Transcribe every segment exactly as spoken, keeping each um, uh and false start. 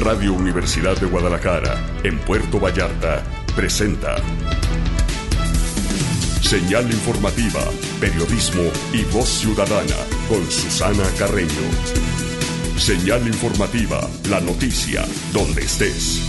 Radio Universidad de Guadalajara, en Puerto Vallarta, presenta Señal Informativa, Periodismo y Voz Ciudadana, con Susana Carreño. Señal Informativa, la noticia, donde estés.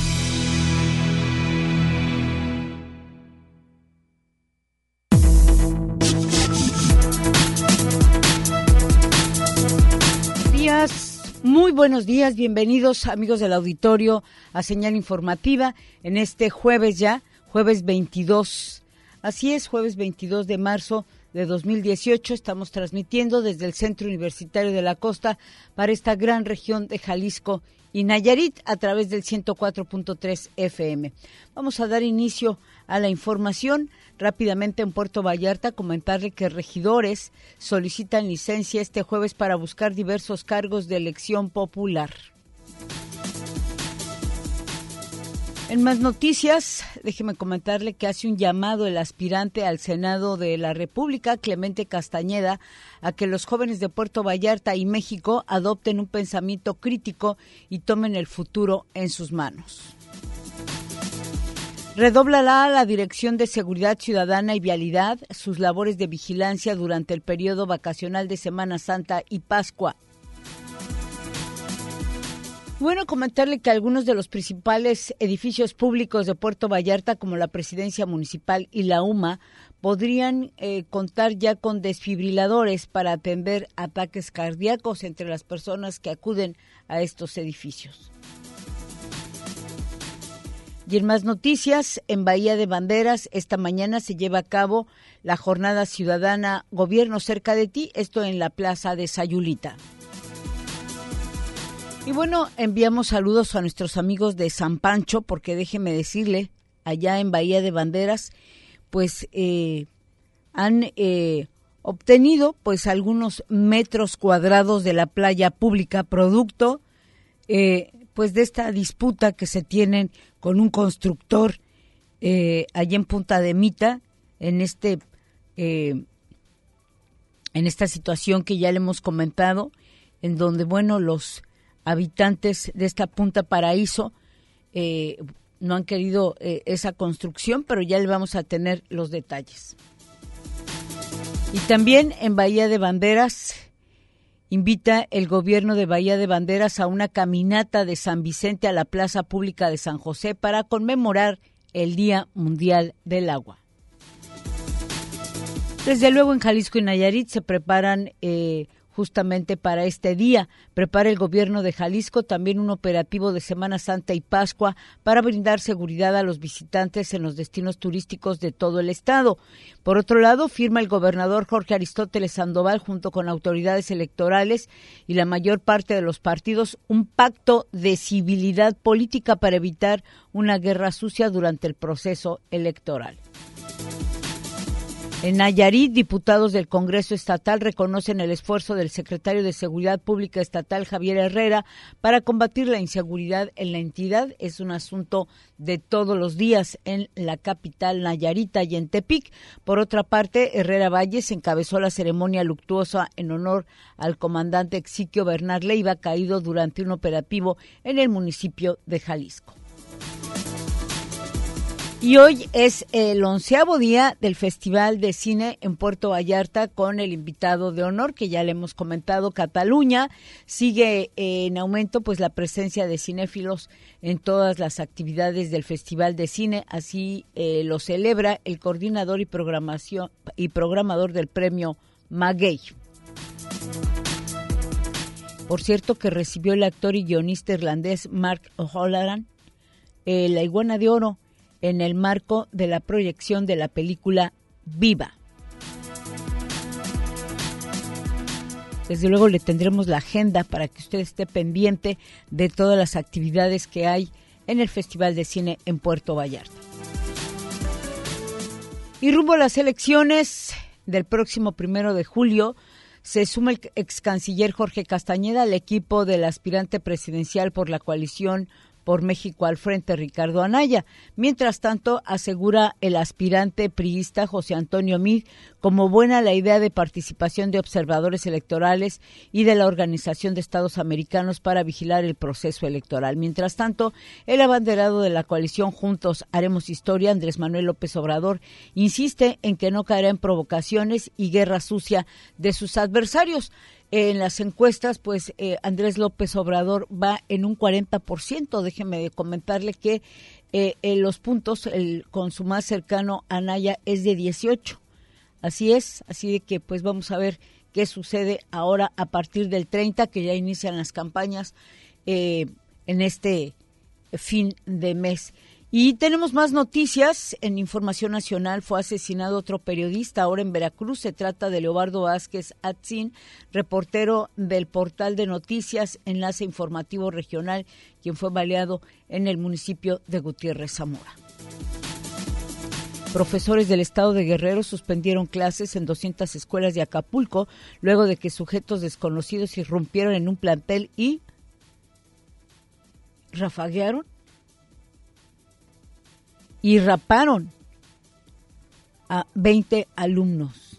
Muy buenos días, bienvenidos amigos del auditorio a Señal Informativa en este jueves ya, jueves veintidós, así es, jueves veintidós de marzo de dos mil dieciocho, estamos transmitiendo desde el Centro Universitario de la Costa para esta gran región de Jalisco y Nayarit a través del ciento cuatro punto tres F M. Vamos a dar inicio a la información. Rápidamente en Puerto Vallarta, comentarle que regidores solicitan licencia este jueves para buscar diversos cargos de elección popular. En más noticias, déjeme comentarle que hace un llamado el aspirante al Senado de la República, Clemente Castañeda, a que los jóvenes de Puerto Vallarta y México adopten un pensamiento crítico y tomen el futuro en sus manos. Redoblará la Dirección de Seguridad Ciudadana y Vialidad sus labores de vigilancia durante el periodo vacacional de Semana Santa y Pascua. Bueno, comentarle que algunos de los principales edificios públicos de Puerto Vallarta, como la Presidencia Municipal y la U M A, podrían eh, contar ya con desfibriladores para atender ataques cardíacos entre las personas que acuden a estos edificios. Y en más noticias, en Bahía de Banderas, esta mañana se lleva a cabo la jornada ciudadana Gobierno cerca de ti, esto en la Plaza de Sayulita. Y bueno, enviamos saludos a nuestros amigos de San Pancho, porque déjeme decirle, allá en Bahía de Banderas, pues eh, han eh, obtenido pues algunos metros cuadrados de la playa pública, producto eh, pues de esta disputa que se tienen con un constructor eh, allá en Punta de Mita, en este eh, en esta situación que ya le hemos comentado, en donde bueno los habitantes de esta Punta Paraíso eh, no han querido eh, esa construcción, pero ya le vamos a tener los detalles. Y también en Bahía de Banderas invita el gobierno de Bahía de Banderas a una caminata de San Vicente a la Plaza Pública de San José para conmemorar el Día Mundial del Agua. Desde luego en Jalisco y Nayarit se preparan eh, justamente para este día. Prepara el gobierno de Jalisco también un operativo de Semana Santa y Pascua para brindar seguridad a los visitantes en los destinos turísticos de todo el estado. Por otro lado, firma el gobernador Jorge Aristóteles Sandoval junto con autoridades electorales y la mayor parte de los partidos un pacto de civilidad política para evitar una guerra sucia durante el proceso electoral. En Nayarit, diputados del Congreso Estatal reconocen el esfuerzo del secretario de Seguridad Pública Estatal, Javier Herrera, para combatir la inseguridad en la entidad. Es un asunto de todos los días en la capital nayarita y en Tepic. Por otra parte, Herrera Valles encabezó la ceremonia luctuosa en honor al comandante Exiquio Bernal Leiva, caído durante un operativo en el municipio de Jalisco. Y hoy es el onceavo día del Festival de Cine en Puerto Vallarta con el invitado de honor que ya le hemos comentado, Cataluña. Sigue en aumento pues la presencia de cinéfilos en todas las actividades del Festival de Cine. Así eh, lo celebra el coordinador y programación y programador del premio Maguey. Por cierto que recibió el actor y guionista irlandés Mark O'Halloran eh, la Iguana de Oro en el marco de la proyección de la película Viva. Desde luego le tendremos la agenda para que usted esté pendiente de todas las actividades que hay en el Festival de Cine en Puerto Vallarta. Y rumbo a las elecciones del próximo primero de julio, se suma el ex canciller Jorge Castañeda al equipo del aspirante presidencial por la coalición por México al Frente, Ricardo Anaya. Mientras tanto, asegura el aspirante priista José Antonio Meade como buena la idea de participación de observadores electorales y de la Organización de Estados Americanos para vigilar el proceso electoral. Mientras tanto, el abanderado de la coalición Juntos Haremos Historia, Andrés Manuel López Obrador, insiste en que no caerá en provocaciones y guerra sucia de sus adversarios. En las encuestas, pues eh, Andrés López Obrador va en un cuarenta por ciento. Déjeme comentarle que eh, en los puntos el, con su más cercano Anaya es de dieciocho. Así es, así de que pues vamos a ver qué sucede ahora a partir del treinta, que ya inician las campañas eh, en este fin de mes. Y tenemos más noticias. En Información Nacional fue asesinado otro periodista, ahora en Veracruz. Se trata de Leobardo Vázquez Atzin, reportero del portal de noticias Enlace Informativo Regional, quien fue baleado en el municipio de Gutiérrez Zamora. Profesores del estado de Guerrero suspendieron clases en doscientas escuelas de Acapulco luego de que sujetos desconocidos irrumpieron en un plantel y rafaguearon y raparon a veinte alumnos.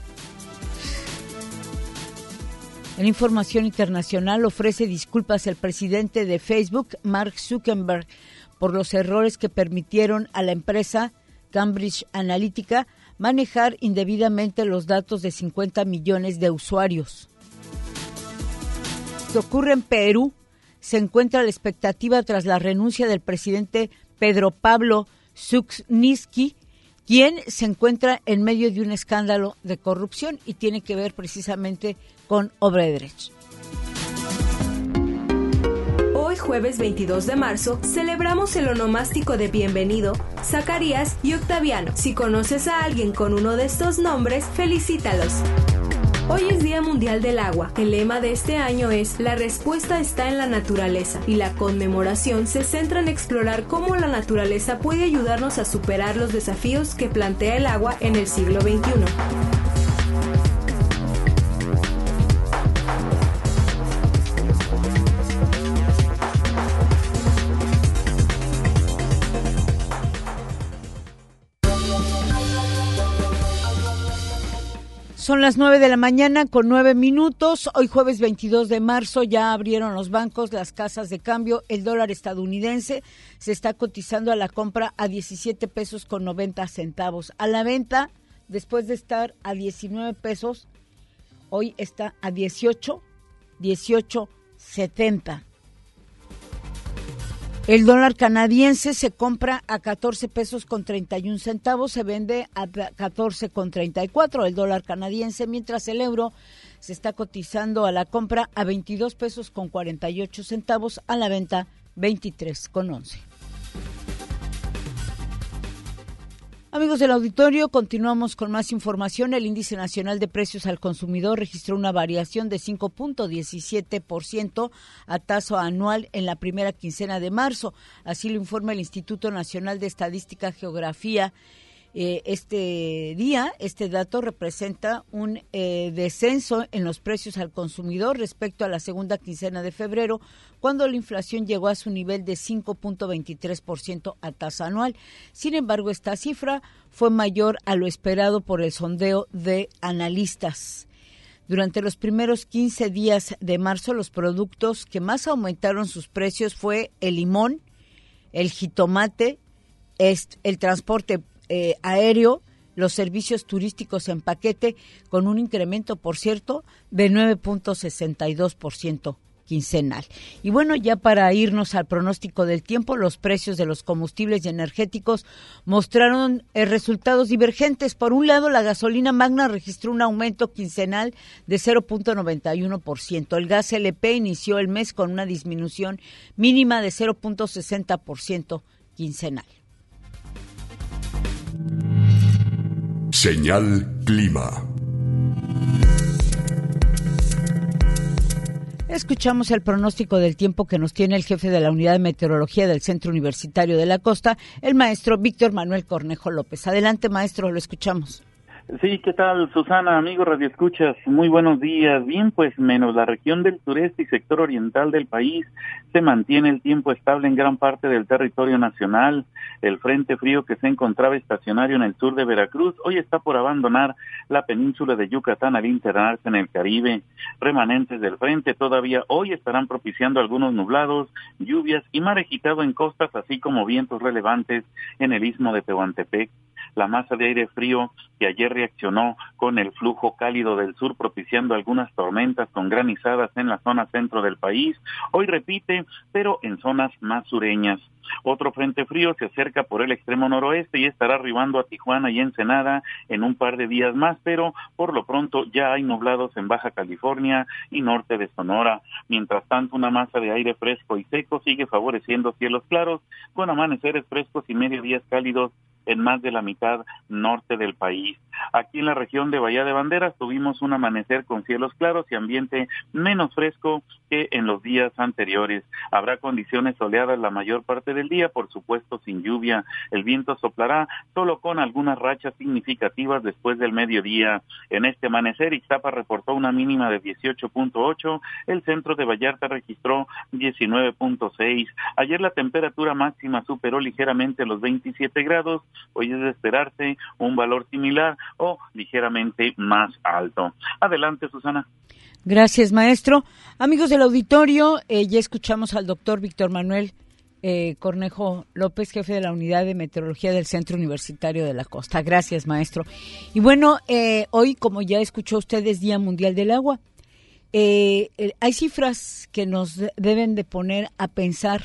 En Información Internacional ofrece disculpas el presidente de Facebook, Mark Zuckerberg, por los errores que permitieron a la empresa Cambridge Analytica manejar indebidamente los datos de cincuenta millones de usuarios. ¿Qué ocurre en Perú? Se encuentra la expectativa tras la renuncia del presidente Pedro Pablo Kuczynski, quien se encuentra en medio de un escándalo de corrupción y tiene que ver precisamente con Odebrecht. Hoy, jueves veintidós de marzo, celebramos el onomástico de Bienvenido, Zacarías y Octaviano. Si conoces a alguien con uno de estos nombres, felicítalos. Hoy es Día Mundial del Agua. El lema de este año es La respuesta está en la naturaleza y la conmemoración se centra en explorar cómo la naturaleza puede ayudarnos a superar los desafíos que plantea el agua en el siglo veintiuno. Son las nueve de la mañana con nueve minutos. Hoy jueves veintidós de marzo ya abrieron los bancos, las casas de cambio. El dólar estadounidense se está cotizando a la compra a diecisiete pesos con noventa centavos. A la venta, después de estar a diecinueve pesos, hoy está a dieciocho, dieciocho setenta. El dólar canadiense se compra a catorce pesos con treinta y un centavos, se vende a catorce con treinta y cuatro el dólar canadiense, mientras el euro se está cotizando a la compra a veintidós pesos con cuarenta y ocho centavos, a la venta veintitrés con once. Amigos del auditorio, continuamos con más información. El Índice Nacional de Precios al Consumidor registró una variación de cinco punto diecisiete por ciento a tasa anual en la primera quincena de marzo. Así lo informa el Instituto Nacional de Estadística y Geografía. Eh, este día, este dato representa un eh, descenso en los precios al consumidor respecto a la segunda quincena de febrero, cuando la inflación llegó a su nivel de cinco punto veintitrés por ciento a tasa anual. Sin embargo, esta cifra fue mayor a lo esperado por el sondeo de analistas. Durante los primeros quince días de marzo, los productos que más aumentaron sus precios fue el limón, el jitomate, el transporte Eh, aéreo, los servicios turísticos en paquete, con un incremento, por cierto, de nueve punto sesenta y dos por ciento quincenal. Y bueno, ya para irnos al pronóstico del tiempo, los precios de los combustibles y energéticos mostraron eh, resultados divergentes. Por un lado, la gasolina magna registró un aumento quincenal de cero punto noventa y uno por ciento. El gas L P inició el mes con una disminución mínima de cero punto sesenta por ciento quincenal. Señal Clima. Escuchamos el pronóstico del tiempo que nos tiene el jefe de la Unidad de Meteorología del Centro Universitario de la Costa, el maestro Víctor Manuel Cornejo López. Adelante, maestro, lo escuchamos. Sí, ¿qué tal, Susana? Amigos radioescuchas, muy buenos días. Bien, pues menos la región del sureste y sector oriental del país, se mantiene el tiempo estable en gran parte del territorio nacional. El frente frío que se encontraba estacionario en el sur de Veracruz, hoy está por abandonar la península de Yucatán al internarse en el Caribe. Remanentes del frente todavía hoy estarán propiciando algunos nublados, lluvias y mar agitado en costas, así como vientos relevantes en el istmo de Tehuantepec. La masa de aire frío que ayer reaccionó con el flujo cálido del sur, propiciando algunas tormentas con granizadas en la zona centro del país, hoy repite, pero en zonas más sureñas. Otro frente frío se acerca por el extremo noroeste y estará arribando a Tijuana y Ensenada en un par de días más, pero por lo pronto ya hay nublados en Baja California y norte de Sonora. Mientras tanto, una masa de aire fresco y seco sigue favoreciendo cielos claros, con amaneceres frescos y mediodías cálidos en más de la mitad norte del país. Aquí en la región de Bahía de Banderas tuvimos un amanecer con cielos claros y ambiente menos fresco que en los días anteriores. Habrá condiciones soleadas la mayor parte del día, por supuesto sin lluvia. El viento soplará solo con algunas rachas significativas después del mediodía. En este amanecer, Ixtapa reportó una mínima de dieciocho punto ocho, el centro de Vallarta registró diecinueve punto seis. Ayer la temperatura máxima superó ligeramente los veintisiete grados, hoy es de esperarse un valor similar o ligeramente más alto. Adelante, Susana. Gracias, maestro. Amigos del auditorio, eh, ya escuchamos al doctor Víctor Manuel eh, Cornejo López, jefe de la Unidad de Meteorología del Centro Universitario de la Costa. Gracias, maestro. Y bueno, eh, hoy, como ya escuchó usted, es Día Mundial del Agua. Eh, eh, hay cifras que nos deben de poner a pensar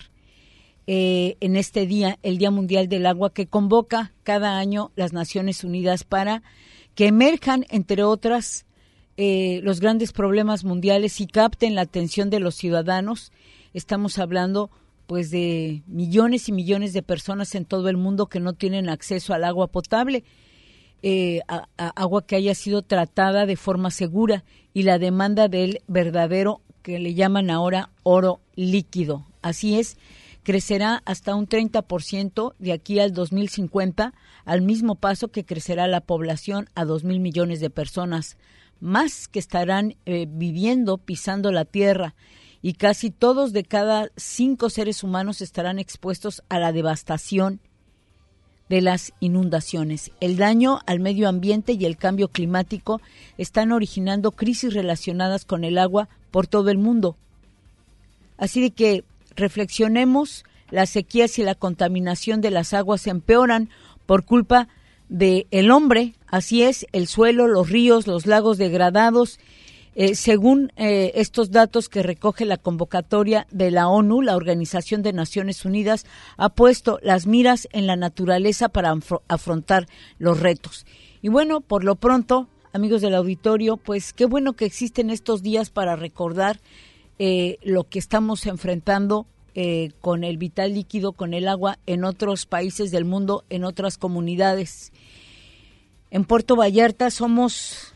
eh, en este día, el Día Mundial del Agua, que convoca cada año las Naciones Unidas para que emerjan, entre otras, Eh, los grandes problemas mundiales y capten la atención de los ciudadanos. Estamos hablando pues de millones y millones de personas en todo el mundo que no tienen acceso al agua potable, eh, a, a agua que haya sido tratada de forma segura, y la demanda del verdadero, que le llaman ahora oro líquido. Así es, crecerá hasta un treinta por ciento de aquí al dos mil cincuenta, al mismo paso que crecerá la población a dos mil millones de personas más que estarán eh, viviendo, pisando la tierra, y casi todos de cada cinco seres humanos estarán expuestos a la devastación de las inundaciones. El daño al medio ambiente y el cambio climático están originando crisis relacionadas con el agua por todo el mundo. Así de que reflexionemos, las sequías y la contaminación de las aguas empeoran por culpa de el hombre. Así es, el suelo, los ríos, los lagos degradados, eh, según eh, estos datos que recoge la convocatoria de la ONU, la Organización de Naciones Unidas, ha puesto las miras en la naturaleza para afro- afrontar los retos. Y bueno, por lo pronto, amigos del auditorio, pues qué bueno que existen estos días para recordar eh, lo que estamos enfrentando eh, con el vital líquido, con el agua en otros países del mundo, en otras comunidades. En Puerto Vallarta somos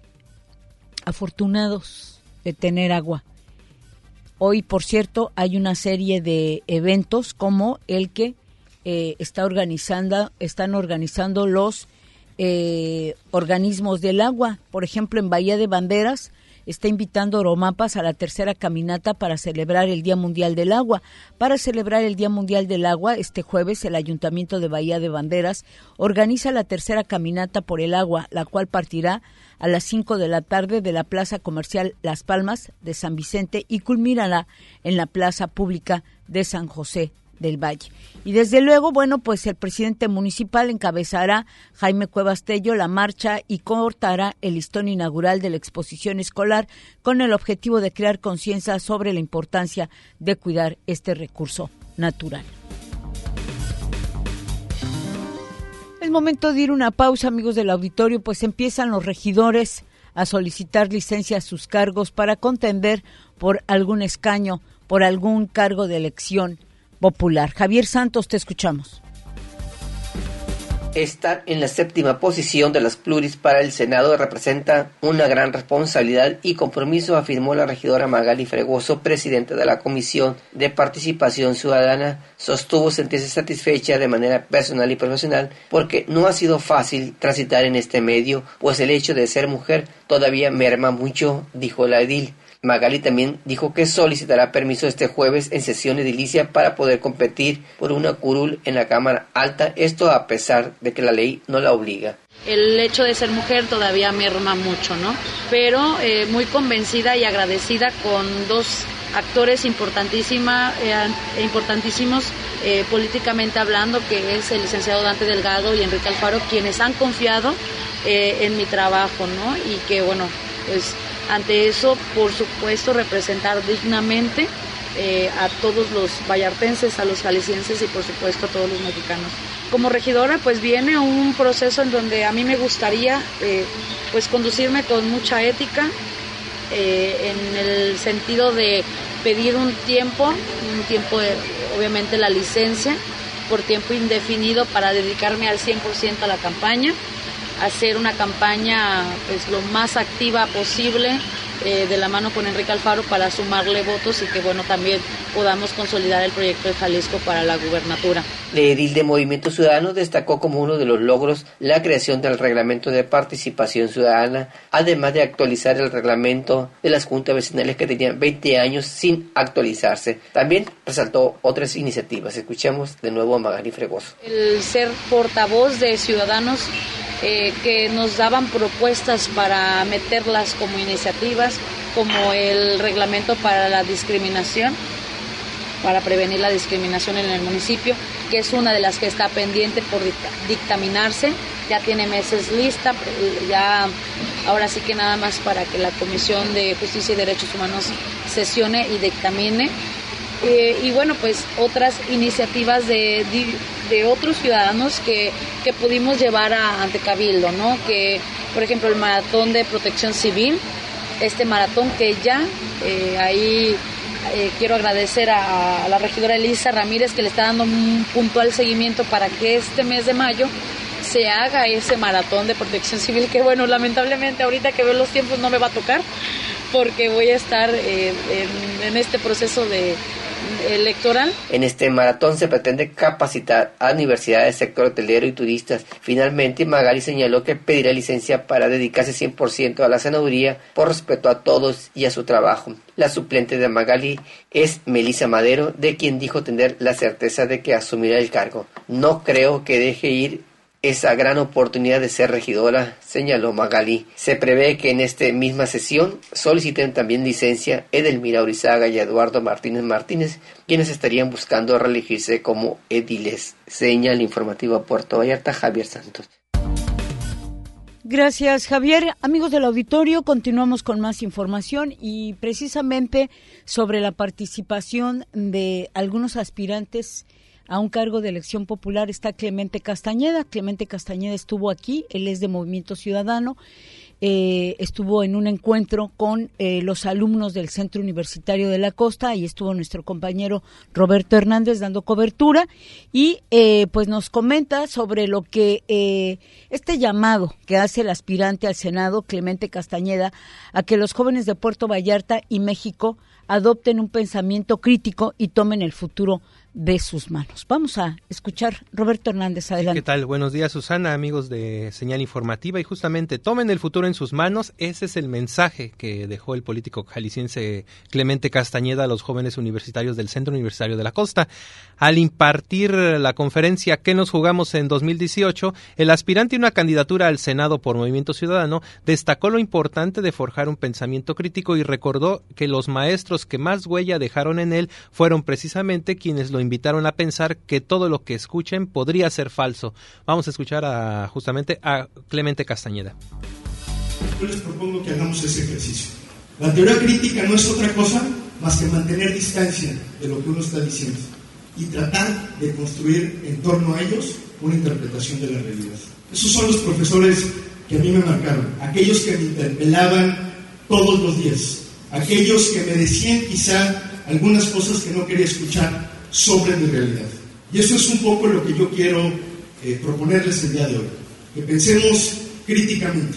afortunados de tener agua. Hoy, por cierto, hay una serie de eventos como el que eh, está organizando, están organizando los eh, organismos del agua. Por ejemplo, en Bahía de Banderas está invitando Oromapas a la tercera caminata para celebrar el Día Mundial del Agua. Para celebrar el Día Mundial del Agua, este jueves el Ayuntamiento de Bahía de Banderas organiza la tercera caminata por el agua, la cual partirá a las cinco de la tarde de la Plaza Comercial Las Palmas de San Vicente y culminará en la Plaza Pública de San José del Valle. Y desde luego, bueno, pues el presidente municipal encabezará, Jaime Cuevas Tello, la marcha y cortará el listón inaugural de la exposición escolar con el objetivo de crear conciencia sobre la importancia de cuidar este recurso natural. Es momento de ir a una pausa, amigos del auditorio, pues empiezan los regidores a solicitar licencia a sus cargos para contender por algún escaño, por algún cargo de elección popular. Javier Santos, te escuchamos. Estar en la séptima posición de las pluris para el Senado representa una gran responsabilidad y compromiso, afirmó la regidora Magali Fregoso, presidenta de la Comisión de Participación Ciudadana. Sostuvo sentirse satisfecha de manera personal y profesional porque no ha sido fácil transitar en este medio, pues el hecho de ser mujer todavía merma mucho, dijo la edil. Magali también dijo que solicitará permiso este jueves en sesión edilicia para poder competir por una curul en la Cámara Alta, esto a pesar de que la ley no la obliga. El hecho de ser mujer todavía merma mucho, ¿no? Pero eh, muy convencida y agradecida con dos actores importantísima, eh, importantísimos eh, políticamente hablando, que es el licenciado Dante Delgado y Enrique Alfaro, quienes han confiado eh, en mi trabajo, ¿no? Y que, bueno, pues ante eso, por supuesto, representar dignamente eh, a todos los vallartenses, a los jaliscienses y por supuesto a todos los mexicanos. Como regidora, pues viene un proceso en donde a mí me gustaría eh, pues conducirme con mucha ética, eh, en el sentido de pedir un tiempo, un tiempo de, obviamente la licencia, por tiempo indefinido para dedicarme al cien por ciento a la campaña, hacer una campaña pues lo más activa posible, eh, de la mano con Enrique Alfaro para sumarle votos y que bueno también podamos consolidar el proyecto de Jalisco para la gubernatura. La edil de Movimiento Ciudadano destacó como uno de los logros la creación del reglamento de participación ciudadana, además de actualizar el reglamento de las juntas vecinales que tenían veinte años sin actualizarse. También resaltó otras iniciativas. Escuchamos de nuevo a Magali Fregoso. El ser portavoz de ciudadanos eh, que nos daban propuestas para meterlas como iniciativas, como el reglamento para la discriminación, para prevenir la discriminación en el municipio, que es una de las que está pendiente por dictaminarse, ya tiene meses lista, ya ahora sí que nada más para que la Comisión de Justicia y Derechos Humanos sesione y dictamine. Eh, y bueno, pues otras iniciativas de, de, de otros ciudadanos que, que pudimos llevar a, ante Cabildo, ¿no? Que, por ejemplo, el maratón de protección civil, este maratón que ya eh, ahí eh, quiero agradecer a, a la regidora Elisa Ramírez, que le está dando un puntual seguimiento para que este mes de mayo se haga ese maratón de protección civil, que bueno, lamentablemente ahorita que veo los tiempos no me va a tocar, porque voy a estar eh, en, en este proceso de electoral. En este maratón se pretende capacitar a universidades, sector hotelero y turistas. Finalmente, Magali señaló que pedirá licencia para dedicarse cien por ciento a la senaduría por respeto a todos y a su trabajo. La suplente de Magali es Melissa Madero, de quien dijo tener la certeza de que asumirá el cargo. No creo que deje ir esa gran oportunidad de ser regidora, señaló Magali. Se prevé que en esta misma sesión soliciten también licencia Edelmira Urizaga y Eduardo Martínez Martínez, quienes estarían buscando reelegirse como ediles. Señal informativa Puerto Vallarta, Javier Santos. Gracias, Javier. Amigos del auditorio, continuamos con más información y precisamente sobre la participación de algunos aspirantes a un cargo de elección popular está Clemente Castañeda. Clemente Castañeda estuvo aquí, él es de Movimiento Ciudadano, eh, estuvo en un encuentro con eh, los alumnos del Centro Universitario de la Costa, ahí estuvo nuestro compañero Roberto Hernández dando cobertura y eh, pues nos comenta sobre lo que eh, este llamado que hace el aspirante al Senado, Clemente Castañeda, a que los jóvenes de Puerto Vallarta y México adopten un pensamiento crítico y tomen el futuro de sus manos. Vamos a escuchar Roberto Hernández, adelante. ¿Qué tal? Buenos días, Susana, amigos de Señal Informativa, y justamente tomen el futuro en sus manos. Ese es el mensaje que dejó el político jalisciense Clemente Castañeda a los jóvenes universitarios del Centro Universitario de la Costa. Al impartir la conferencia ¿Qué nos jugamos en dos mil dieciocho?, el aspirante a una candidatura al Senado por Movimiento Ciudadano destacó lo importante de forjar un pensamiento crítico y recordó que los maestros que más huella dejaron en él fueron precisamente quienes lo invitaron a pensar que todo lo que escuchen podría ser falso. Vamos a escuchar a, justamente a Clemente Castañeda. Yo les propongo que hagamos ese ejercicio. La teoría crítica no es otra cosa más que mantener distancia de lo que uno está diciendo y tratar de construir en torno a ellos una interpretación de la realidad. Esos son los profesores que a mí me marcaron, aquellos que me interpelaban todos los días, aquellos que me decían quizá algunas cosas que no quería escuchar sobre mi realidad. Y eso es un poco lo que yo quiero eh, proponerles el día de hoy, que pensemos críticamente.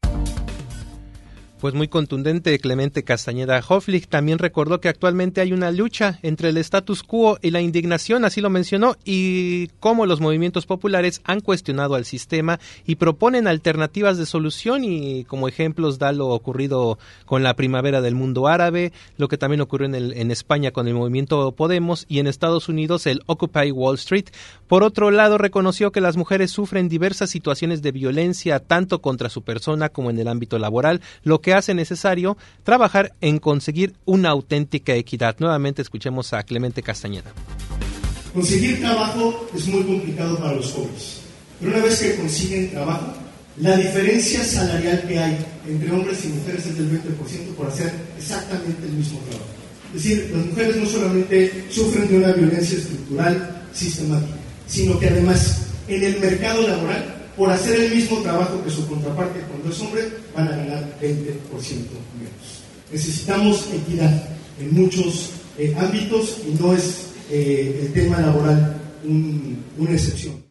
Pues muy contundente Clemente Castañeda Hoflich. También recordó que actualmente hay una lucha entre el status quo y la indignación, así lo mencionó, y cómo los movimientos populares han cuestionado al sistema y proponen alternativas de solución, y como ejemplos da lo ocurrido con la primavera del mundo árabe, lo que también ocurrió en, el, en España con el movimiento Podemos y en Estados Unidos el Occupy Wall Street. Por otro lado, reconoció que las mujeres sufren diversas situaciones de violencia tanto contra su persona como en el ámbito laboral, lo que que hace necesario trabajar en conseguir una auténtica equidad. Nuevamente escuchemos a Clemente Castañeda. Conseguir trabajo es muy complicado para los jóvenes, pero una vez que consiguen trabajo, la diferencia salarial que hay entre hombres y mujeres es del veinte por ciento por hacer exactamente el mismo trabajo. Es decir, las mujeres no solamente sufren de una violencia estructural sistemática, sino que además en el mercado laboral, por hacer el mismo trabajo que su contraparte cuando es hombre, van a ganar veinte por ciento menos. Necesitamos equidad en muchos eh, ámbitos y no es eh, el tema laboral un, una excepción.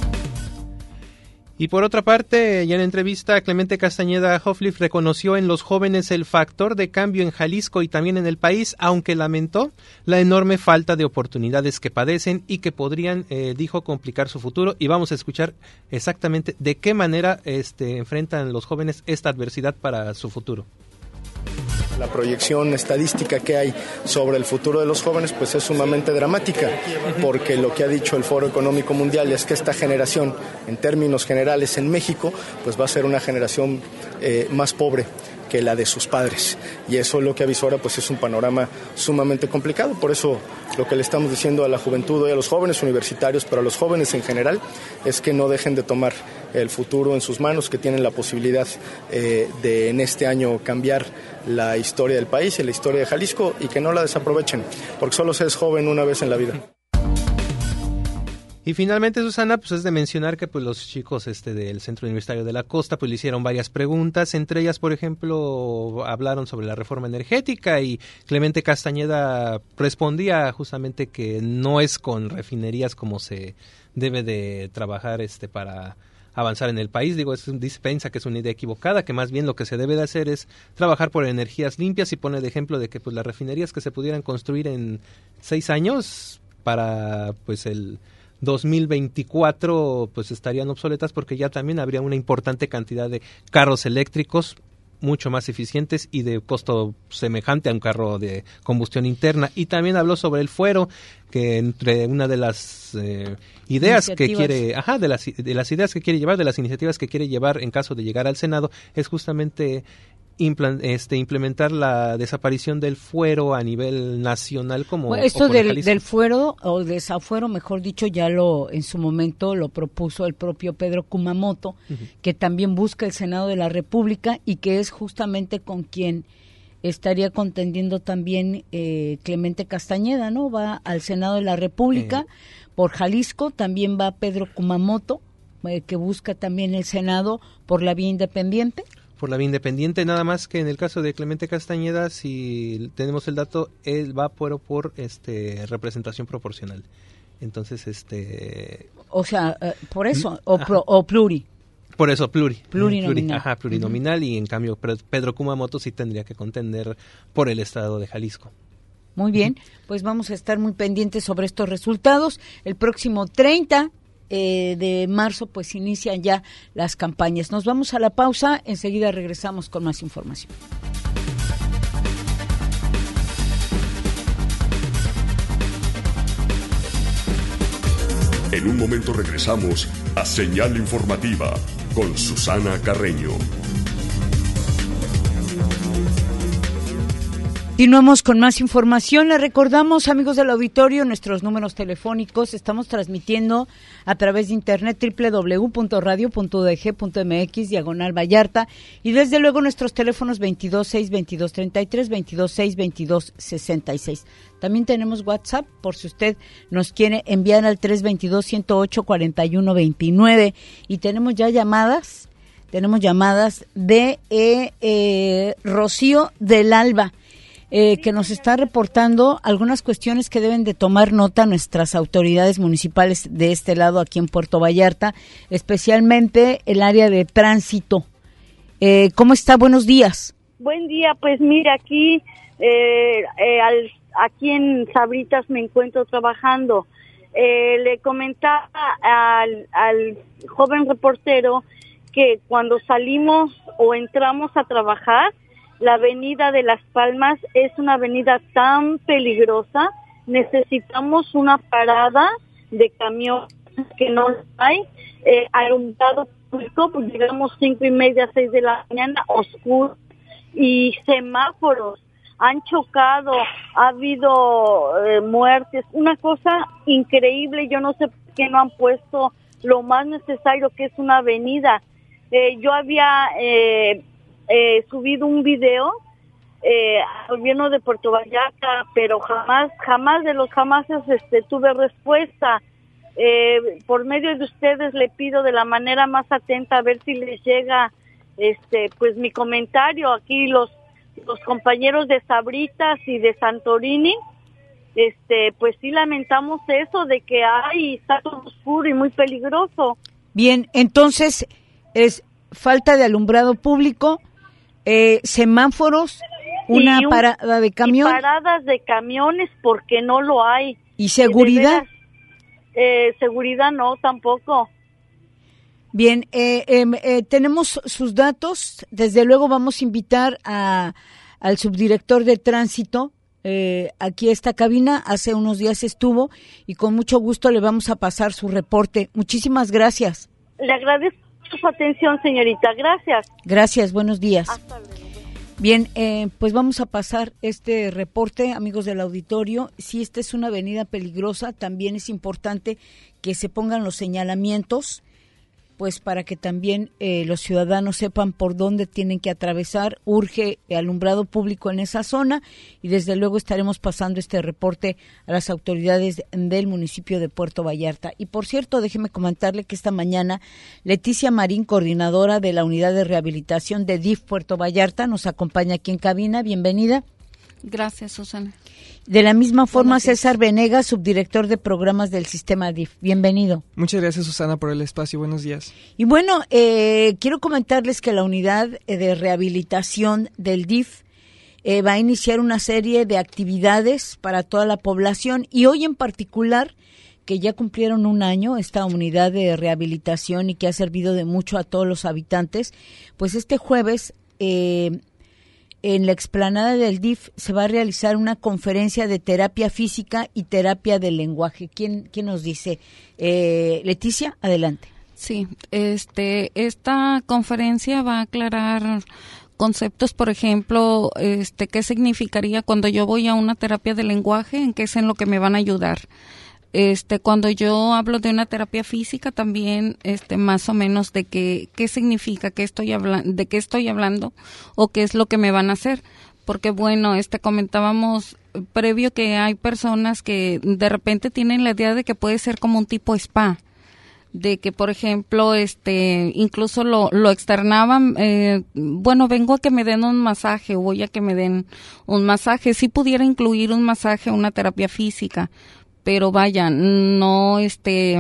Y por otra parte, ya en entrevista, Clemente Castañeda Hoflich reconoció en los jóvenes el factor de cambio en Jalisco y también en el país, aunque lamentó la enorme falta de oportunidades que padecen y que podrían, eh, dijo, complicar su futuro. Y vamos a escuchar exactamente de qué manera este, enfrentan los jóvenes esta adversidad para su futuro. La proyección estadística que hay sobre el futuro de los jóvenes pues es sumamente dramática, porque lo que ha dicho el Foro Económico Mundial es que esta generación, en términos generales en México, pues va a ser una generación eh, más pobre que la de sus padres, y eso lo que avisora pues es un panorama sumamente complicado. Por eso lo que le estamos diciendo a la juventud y a los jóvenes universitarios, pero a los jóvenes en general, es que no dejen de tomar el futuro en sus manos, que tienen la posibilidad eh, de en este año cambiar la historia del país y la historia de Jalisco, y que no la desaprovechen, porque solo se es joven una vez en la vida. Y finalmente, Susana, pues es de mencionar que pues los chicos este del Centro Universitario de la Costa pues le hicieron varias preguntas, entre ellas, por ejemplo, hablaron sobre la reforma energética y Clemente Castañeda respondía justamente que no es con refinerías como se debe de trabajar este para avanzar en el país. Digo, es, dice, piensa que es una idea equivocada, que más bien lo que se debe de hacer es trabajar por energías limpias, y pone de ejemplo de que pues las refinerías que se pudieran construir en seis años para pues el dos mil veinticuatro pues estarían obsoletas, porque ya también habría una importante cantidad de carros eléctricos mucho más eficientes y de costo semejante a un carro de combustión interna. Y también habló sobre el fuero, que entre una de las eh, ideas que quiere, ajá, de las, de las ideas que quiere llevar, de las iniciativas que quiere llevar en caso de llegar al Senado, es justamente Implan, este, implementar la desaparición del fuero a nivel nacional, como bueno, esto del, del fuero o desafuero, mejor dicho, ya lo en su momento lo propuso el propio Pedro Kumamoto, uh-huh. que también busca el Senado de la República y que es justamente con quien estaría contendiendo también eh, Clemente Castañeda, ¿no? Va al Senado de la República eh. por Jalisco, también va Pedro Kumamoto, eh, que busca también el Senado por la vía independiente. Por la vía independiente, nada más que en el caso de Clemente Castañeda, si tenemos el dato, él va por, por este representación proporcional. Entonces, este... O sea, uh, por eso, o, pro, o pluri. Por eso, pluri. Plurinominal. Pluri, ajá, plurinominal, uh-huh. Y en cambio Pedro Kumamoto sí tendría que contender por el estado de Jalisco. Muy bien, pues vamos a estar muy pendientes sobre estos resultados. El próximo treinta Eh, de marzo pues inician ya las campañas. Nos vamos a la pausa, enseguida regresamos con más información. En un momento regresamos a Señal Informativa con Susana Carreño. Continuamos con más información. Les recordamos, amigos del auditorio, nuestros números telefónicos. Estamos transmitiendo a través de internet doble u doble u doble u punto radio punto u d g punto m x, diagonal Vallarta, y desde luego nuestros teléfonos veintidós seis, veintidós treinta y tres, veintidós seis, veintidós sesenta y seis. También tenemos WhatsApp, por si usted nos quiere enviar al tres veintidós, ciento ocho, cuarenta y uno veintinueve. Y tenemos ya llamadas, tenemos llamadas de eh, eh, Rocío del Alba. eh, que nos está reportando algunas cuestiones que deben de tomar nota nuestras autoridades municipales de este lado aquí en Puerto Vallarta, especialmente el área de tránsito. Eh, ¿Cómo está? Buenos días. Buen día, pues mira, aquí, eh, eh, al, aquí en Sabritas me encuentro trabajando. Eh, le comentaba al, al joven reportero que cuando salimos o entramos a trabajar, la avenida de Las Palmas es una avenida tan peligrosa, necesitamos una parada de camión que no hay, eh, alumbrado público, pues llegamos cinco y media, seis de la mañana, oscuro, y semáforos. Han chocado, ha habido eh, muertes, una cosa increíble. Yo no sé por qué no han puesto lo más necesario, que es una avenida. Eh, yo había eh, eh, subido un video eh, al gobierno de Puerto Vallarta, pero jamás, jamás de los jamases este, tuve respuesta. Eh, por medio de ustedes le pido de la manera más atenta a ver si les llega este, pues mi comentario. Aquí los los compañeros de Sabritas y de Santorini, este, pues sí lamentamos eso de que hay, está todo oscuro y muy peligroso. Bien, entonces es falta de alumbrado público, eh, semáforos, una un, parada de camión. Y paradas de camiones porque no lo hay. ¿Y seguridad? Veras, eh, seguridad no, tampoco. Bien, eh, eh, eh, tenemos sus datos. Desde luego vamos a invitar a, al subdirector de tránsito eh, aquí a esta cabina. Hace unos días estuvo y con mucho gusto le vamos a pasar su reporte. Muchísimas gracias. Le agradezco su atención, señorita. Gracias. Gracias, buenos días. Hasta luego. Bien, eh, pues vamos a pasar este reporte, amigos del auditorio. Si esta es una avenida peligrosa, también es importante que se pongan los señalamientos, pues para que también eh, los ciudadanos sepan por dónde tienen que atravesar. Urge alumbrado público en esa zona y desde luego estaremos pasando este reporte a las autoridades del municipio de Puerto Vallarta. Y por cierto, déjeme comentarle que esta mañana Leticia Marín, coordinadora de la Unidad de Rehabilitación de D I F Puerto Vallarta, nos acompaña aquí en cabina. Bienvenida. Gracias, Susana. De la misma forma, César Venegas, subdirector de programas del sistema D I F. Bienvenido. Muchas gracias, Susana, por el espacio. Buenos días. Y bueno, eh, quiero comentarles que la unidad de rehabilitación del D I F eh, va a iniciar una serie de actividades para toda la población y hoy en particular, que ya cumplieron un año esta unidad de rehabilitación y que ha servido de mucho a todos los habitantes, pues este jueves eh, en la explanada del D I F se va a realizar una conferencia de terapia física y terapia del lenguaje. ¿Quién, quién nos dice? Eh, Leticia, adelante. Sí, este, esta conferencia va a aclarar conceptos, por ejemplo, este, qué significaría cuando yo voy a una terapia de lenguaje, en qué es en lo que me van a ayudar. Este, cuando yo hablo de una terapia física también, este, más o menos de qué, qué significa, qué estoy hablando, de qué estoy hablando o qué es lo que me van a hacer. Porque bueno, este, comentábamos previo que hay personas que de repente tienen la idea de que puede ser como un tipo spa, de que por ejemplo, este, incluso lo, lo externaban, eh, bueno, vengo a que me den un masaje o voy a que me den un masaje. Sí pudiera incluir un masaje, una terapia física, pero vaya, no, este,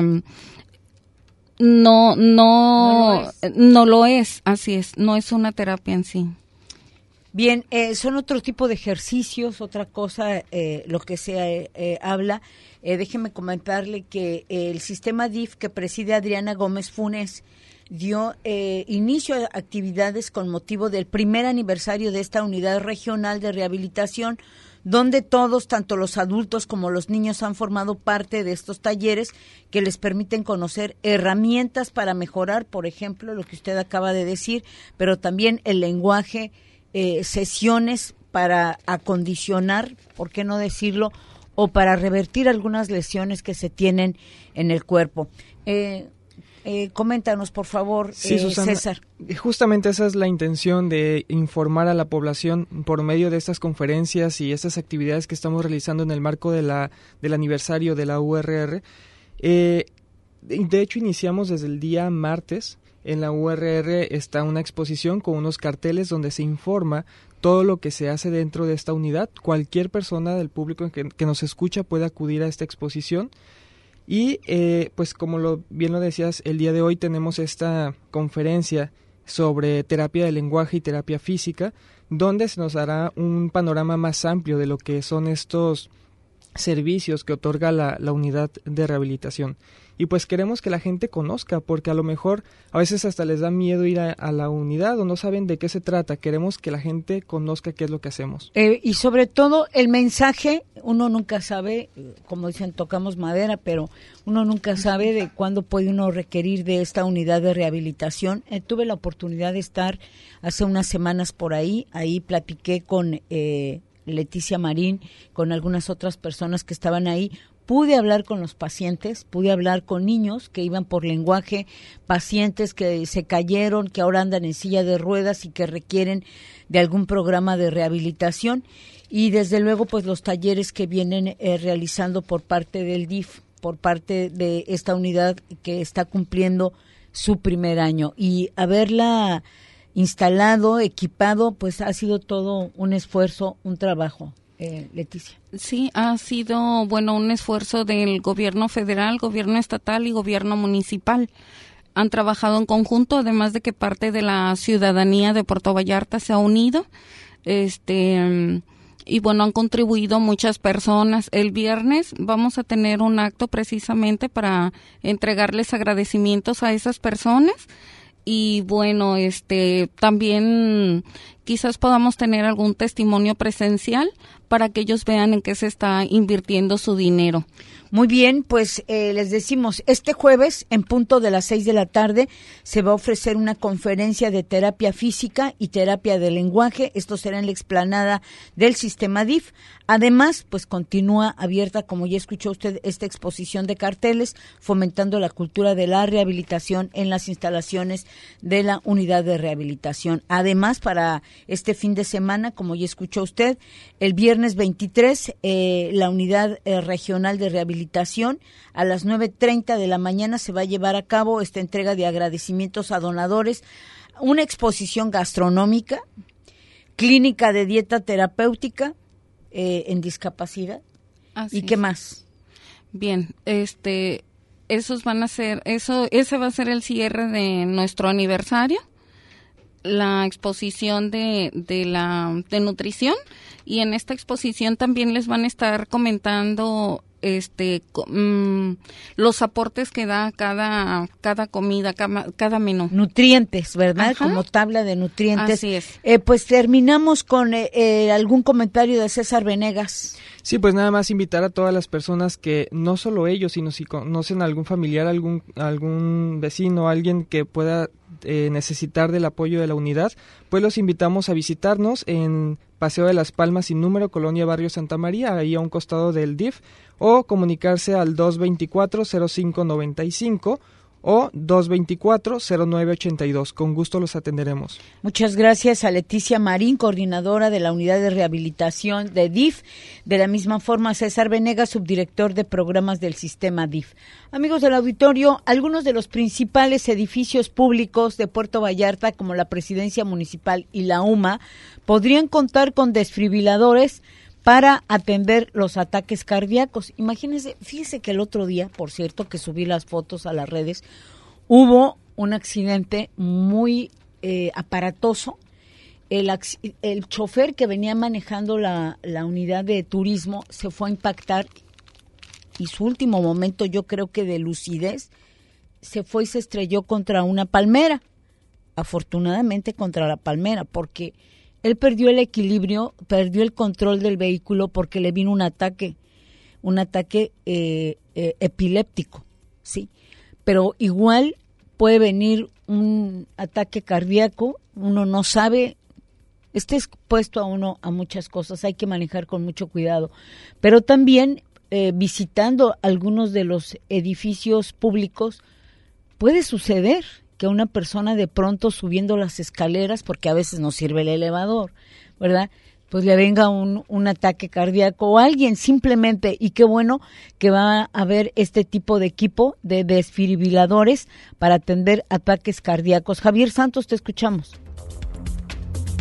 no, no, no lo es, no lo es, así es, no es una terapia en sí. Bien, eh, son otro tipo de ejercicios, otra cosa, eh, lo que se eh, habla. Eh, déjeme comentarle que eh, el sistema D I F que preside Adriana Gómez Funes dio eh, inicio a actividades con motivo del primer aniversario de esta unidad regional de rehabilitación, donde todos, tanto los adultos como los niños, han formado parte de estos talleres que les permiten conocer herramientas para mejorar, por ejemplo, lo que usted acaba de decir, pero también el lenguaje, eh, sesiones para acondicionar, ¿por qué no decirlo?, o para revertir algunas lesiones que se tienen en el cuerpo. Eh, Eh, coméntanos, por favor, sí, eh, Susana, César. Justamente esa es la intención de informar a la población por medio de estas conferencias y estas actividades que estamos realizando en el marco de la del aniversario de la U R R. Eh, de hecho, iniciamos desde el día martes. En la U R R está una exposición con unos carteles donde se informa todo lo que se hace dentro de esta unidad. Cualquier persona del público que, que nos escucha puede acudir a esta exposición. Y eh, pues como lo, bien lo decías, el día de hoy tenemos esta conferencia sobre terapia de lenguaje y terapia física, donde se nos dará un panorama más amplio de lo que son estos servicios que otorga la, la unidad de rehabilitación. Y pues queremos que la gente conozca, porque a lo mejor a veces hasta les da miedo ir a, a la unidad o no saben de qué se trata. Queremos que la gente conozca qué es lo que hacemos. Eh, y sobre todo el mensaje, uno nunca sabe, como dicen, tocamos madera, pero uno nunca sabe de cuándo puede uno requerir de esta unidad de rehabilitación. Eh, tuve la oportunidad de estar hace unas semanas por ahí, ahí platiqué con eh, Leticia Marín, con algunas otras personas que estaban ahí. Pude hablar con los pacientes, pude hablar con niños que iban por lenguaje, pacientes que se cayeron, que ahora andan en silla de ruedas y que requieren de algún programa de rehabilitación, y desde luego pues los talleres que vienen eh, realizando por parte del D I F, por parte de esta unidad que está cumpliendo su primer año, y haberla instalado, equipado, pues ha sido todo un esfuerzo, un trabajo. Eh, Leticia. Sí, ha sido, bueno, un esfuerzo del gobierno federal, gobierno estatal y gobierno municipal. Han trabajado en conjunto, además de que parte de la ciudadanía de Puerto Vallarta se ha unido. Este, y bueno, han contribuido muchas personas. El viernes vamos a tener un acto precisamente para entregarles agradecimientos a esas personas. Y bueno, este, también quizás podamos tener algún testimonio presencial para que ellos vean en qué se está invirtiendo su dinero. Muy bien, pues eh, les decimos, este jueves en punto de las seis de la tarde se va a ofrecer una conferencia de terapia física y terapia de lenguaje. Esto será en la explanada del sistema D I F. Además, pues continúa abierta, como ya escuchó usted, esta exposición de carteles fomentando la cultura de la rehabilitación en las instalaciones de la unidad de rehabilitación. Además, para este fin de semana, como ya escuchó usted, el viernes veintitrés, eh, la unidad eh, regional de rehabilitación a las nueve treinta de la mañana se va a llevar a cabo esta entrega de agradecimientos a donadores, una exposición gastronómica, clínica de dieta terapéutica eh, en discapacidad. Así ¿Y qué es. más? Bien, este, esos van a ser, eso, ese va a ser el cierre de nuestro aniversario, la exposición de, de la de nutrición, y en esta exposición también les van a estar comentando este um, los aportes que da cada cada comida, cada, cada menú. Nutrientes, ¿verdad? Ajá. Como tabla de nutrientes. Así es. Eh, pues terminamos con eh, eh, algún comentario de César Venegas. Sí, pues nada más invitar a todas las personas que no solo ellos, sino si conocen a algún familiar, algún algún vecino, alguien que pueda eh, necesitar del apoyo de la unidad, pues los invitamos a visitarnos en Paseo de las Palmas sin número, Colonia Barrio Santa María, ahí a un costado del D I F, o comunicarse al dos veinticuatro, cero cinco noventa y cinco o dos veinticuatro, cero nueve ochenta y dos. Con gusto los atenderemos. Muchas gracias a Leticia Marín, coordinadora de la Unidad de Rehabilitación de D I F. De la misma forma, César Venegas, subdirector de programas del sistema D I F. Amigos del auditorio, algunos de los principales edificios públicos de Puerto Vallarta, como la Presidencia Municipal y la U M A, podrían contar con desfibriladores para atender los ataques cardíacos. Imagínense, fíjese que el otro día, por cierto, que subí las fotos a las redes, hubo un accidente muy eh, aparatoso. El, el chofer que venía manejando la, la unidad de turismo se fue a impactar y su último momento, yo creo que de lucidez, se fue y se estrelló contra una palmera. Afortunadamente contra la palmera, porque él perdió el equilibrio, perdió el control del vehículo porque le vino un ataque, un ataque eh, eh, epiléptico, ¿sí? Pero igual puede venir un ataque cardíaco, uno no sabe, está expuesto a uno a muchas cosas, hay que manejar con mucho cuidado. Pero también eh, visitando algunos de los edificios públicos puede suceder que una persona de pronto subiendo las escaleras, porque a veces no sirve el elevador, ¿verdad?, pues le venga un, un ataque cardíaco o alguien simplemente, y qué bueno que va a haber este tipo de equipo de desfibriladores para atender ataques cardíacos. Javier Santos, te escuchamos.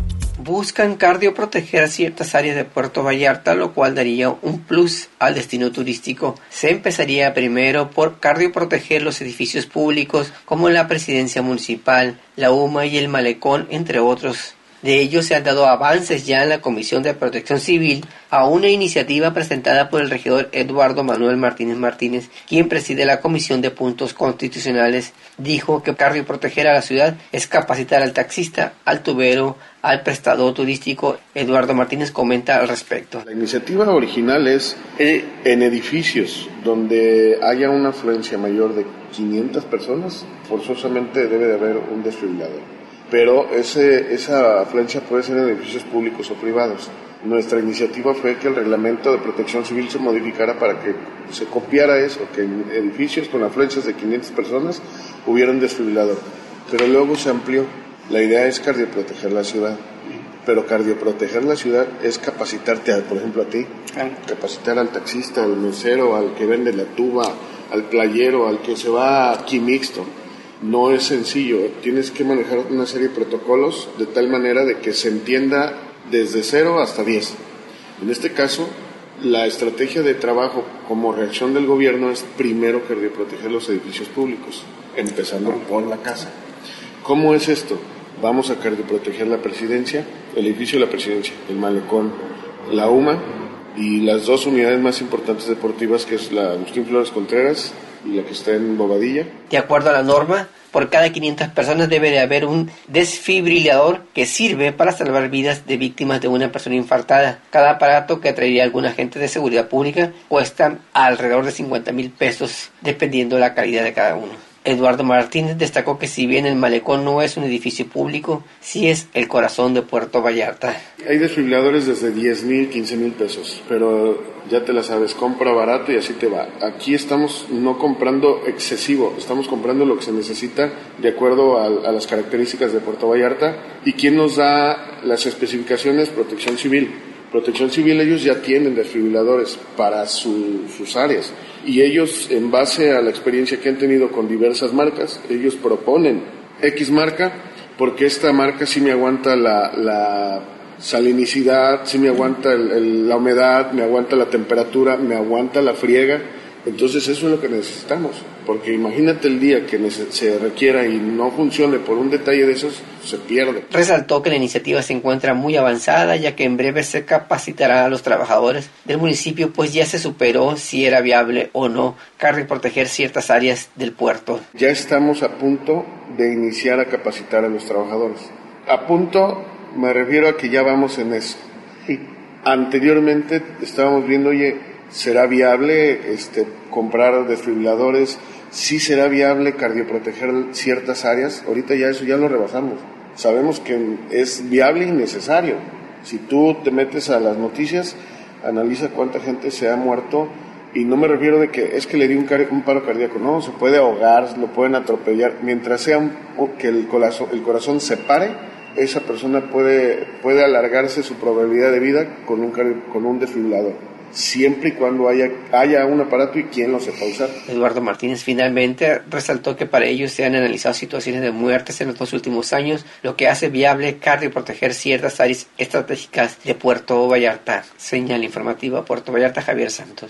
buscan cardioproteger ciertas áreas de Puerto Vallarta, lo cual daría un plus al destino turístico. Se empezaría primero por cardioproteger los edificios públicos como la Presidencia Municipal, la U M A y el Malecón, entre otros. De ellos se han dado avances ya en la Comisión de Protección Civil a una iniciativa presentada por el regidor Eduardo Manuel Martínez Martínez, quien preside la Comisión de Puntos Constitucionales. Dijo que cardioproteger a la ciudad es capacitar al taxista, al tubero, al prestador turístico. Eduardo Martínez comenta al respecto. La iniciativa original es eh, en edificios donde haya una afluencia mayor de quinientas personas, forzosamente debe de haber un desfibrilador. Pero ese, esa afluencia puede ser en edificios públicos o privados. Nuestra iniciativa fue que el reglamento de protección civil se modificara para que se copiara eso, que en edificios con afluencias de quinientas personas hubiera un desfibrilador. Pero luego se amplió. La idea es cardioproteger la ciudad. Pero cardioproteger la ciudad es capacitarte, a, por ejemplo, a ti, capacitar al taxista, al mesero, al que vende la tuba, al playero, al que se va aquí mixto. No es sencillo, tienes que manejar una serie de protocolos de tal manera de que se entienda desde cero hasta diez. En este caso, la estrategia de trabajo como reacción del gobierno es primero cardioproteger los edificios públicos, empezando por la casa. ¿Cómo es esto? Vamos a cardioproteger la presidencia, el edificio de la presidencia, el Malecón, la U M A y las dos unidades más importantes deportivas, que es la Agustín Flores Contreras y la que está en Bobadilla. De acuerdo a la norma, por cada quinientas personas debe de haber un desfibrilador que sirve para salvar vidas de víctimas de una persona infartada. Cada aparato, que traería algún agente de seguridad pública, cuesta alrededor de cincuenta mil pesos, dependiendo de la calidad de cada uno. Eduardo Martínez destacó que si bien el Malecón no es un edificio público, sí es el corazón de Puerto Vallarta. Hay desfibriladores desde diez mil, quince mil pesos, pero ya te la sabes, compra barato y así te va. Aquí estamos no comprando excesivo, estamos comprando lo que se necesita de acuerdo a, a las características de Puerto Vallarta. ¿Y quién nos da las especificaciones? Protección Civil. Protección Civil, ellos ya tienen desfibriladores para su, sus áreas, y ellos, en base a la experiencia que han tenido con diversas marcas, ellos proponen X marca porque esta marca sí me aguanta la, la salinicidad, sí me aguanta el, el, la humedad, me aguanta la temperatura, me aguanta la friega. Entonces eso es lo que necesitamos, porque imagínate el día que se requiera y no funcione por un detalle de esos, se pierde. Resaltó que la iniciativa se encuentra muy avanzada, ya que en breve se capacitará a los trabajadores del municipio, pues ya se superó si era viable o no cardioproteger ciertas áreas del puerto. Ya estamos a punto de iniciar a capacitar a los trabajadores. A punto me refiero a que ya vamos en eso. Sí. Anteriormente estábamos viendo, oye, ¿será viable este, comprar desfibriladores? ¿Sí será viable cardioproteger ciertas áreas? Ahorita ya eso ya lo rebasamos. Sabemos que es viable y necesario. Si tú te metes a las noticias, analiza cuánta gente se ha muerto, y no me refiero de que es que le dio un, car- un paro cardíaco, no, se puede ahogar, lo pueden atropellar. Mientras sea un, que el corazón, el corazón se pare, esa persona puede, puede alargarse su probabilidad de vida con un, con un desfibrilador, siempre y cuando haya, haya un aparato y quien lo sepa usar. Eduardo Martínez finalmente resaltó que para ello se han analizado situaciones de muertes en los dos últimos años, lo que hace viable cardioproteger ciertas áreas estratégicas de Puerto Vallarta. Señal informativa, Puerto Vallarta, Javier Santos.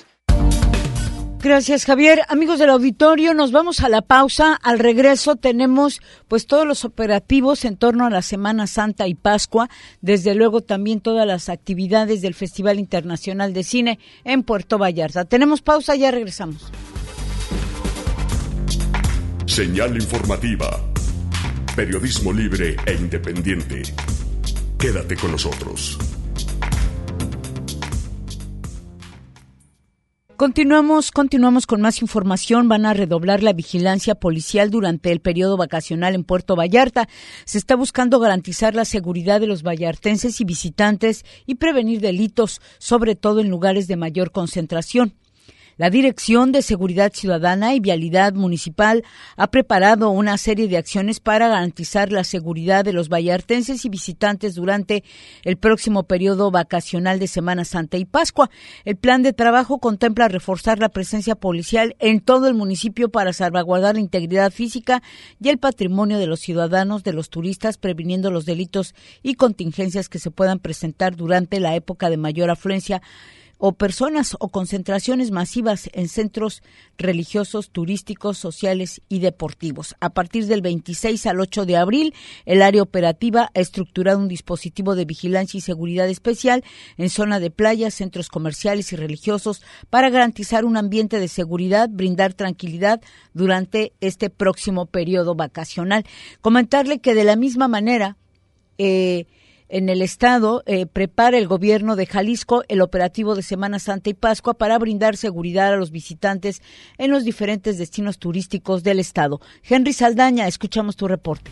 Gracias, Javier. Amigos del auditorio, nos vamos a la pausa. Al regreso tenemos pues todos los operativos en torno a la Semana Santa y Pascua, desde luego también todas las actividades del Festival Internacional de Cine en Puerto Vallarta. Tenemos pausa, ya regresamos. Señal informativa. Periodismo libre e independiente. Quédate con nosotros. Continuamos, continuamos con más información. Van a redoblar la vigilancia policial durante el periodo vacacional en Puerto Vallarta. Se está buscando garantizar la seguridad de los vallartenses y visitantes y prevenir delitos, sobre todo en lugares de mayor concentración. La Dirección de Seguridad Ciudadana y Vialidad Municipal ha preparado una serie de acciones para garantizar la seguridad de los vallartenses y visitantes durante el próximo periodo vacacional de Semana Santa y Pascua. El plan de trabajo contempla reforzar la presencia policial en todo el municipio para salvaguardar la integridad física y el patrimonio de los ciudadanos, de los turistas, previniendo los delitos y contingencias que se puedan presentar durante la época de mayor afluencia o personas o concentraciones masivas en centros religiosos, turísticos, sociales y deportivos. A partir del veintiséis al ocho de abril, el área operativa ha estructurado un dispositivo de vigilancia y seguridad especial en zona de playas, centros comerciales y religiosos para garantizar un ambiente de seguridad, brindar tranquilidad durante este próximo periodo vacacional. Comentarle que de la misma manera, eh, en el estado eh, prepara el gobierno de Jalisco el operativo de Semana Santa y Pascua para brindar seguridad a los visitantes en los diferentes destinos turísticos del estado. Henry Saldaña, escuchamos tu reporte.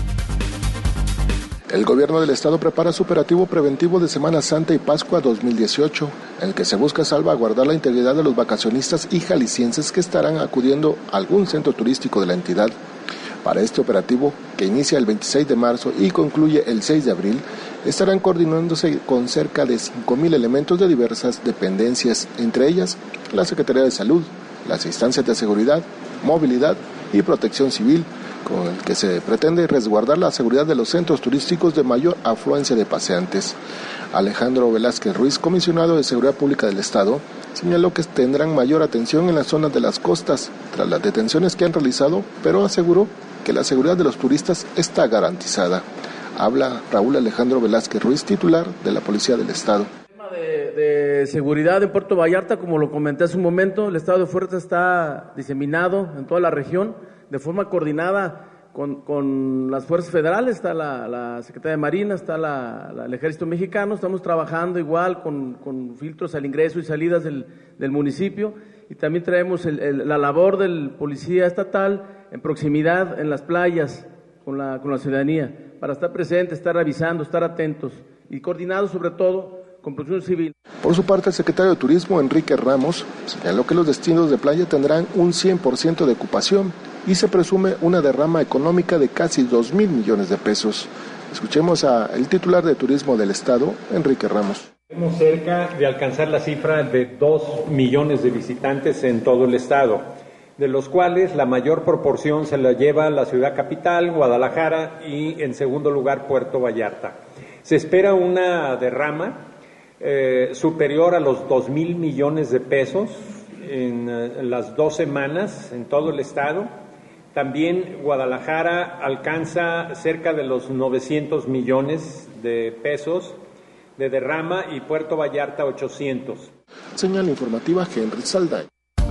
El gobierno del estado prepara su operativo preventivo de Semana Santa y Pascua dos mil dieciocho, en el que se busca salvaguardar la integridad de los vacacionistas y jaliscienses que estarán acudiendo a algún centro turístico de la entidad. Para este operativo, que inicia el veintiséis de marzo y concluye el seis de abril, estarán coordinándose con cerca de cinco mil elementos de diversas dependencias, entre ellas la Secretaría de Salud, las instancias de seguridad, movilidad y protección civil, con el que se pretende resguardar la seguridad de los centros turísticos de mayor afluencia de paseantes. Alejandro Velázquez Ruiz, comisionado de Seguridad Pública del Estado, señaló que tendrán mayor atención en las zonas de las costas tras las detenciones que han realizado, pero aseguró que la seguridad de los turistas está garantizada. Habla Raúl Alejandro Velázquez Ruiz, titular de la Policía del Estado. De, de seguridad en Puerto Vallarta, como lo comenté hace un momento, el estado de fuerza está diseminado en toda la región de forma coordinada con, con las fuerzas federales, está la, la Secretaría de Marina, está la, la, el Ejército Mexicano, estamos trabajando igual con, con filtros al ingreso y salidas del, del municipio, y también traemos el, el, la labor del policía estatal en proximidad en las playas con la, con la ciudadanía, para estar presentes, estar avisando, estar atentos y coordinados sobre todo con Protección Civil. Por su parte, el secretario de Turismo, Enrique Ramos, señaló que los destinos de playa tendrán un cien por ciento de ocupación y se presume una derrama económica de casi dos mil millones de pesos. Escuchemos al titular de Turismo del Estado, Enrique Ramos. Estamos cerca de alcanzar la cifra de dos millones de visitantes en todo el estado, de los cuales la mayor proporción se la lleva la ciudad capital, Guadalajara, y en segundo lugar Puerto Vallarta. Se espera una derrama eh, superior a los dos mil millones de pesos en, en las dos semanas en todo el estado. También Guadalajara alcanza cerca de los novecientos millones de pesos de derrama y Puerto Vallarta ochocientos. Señal informativa Henry Saldaña.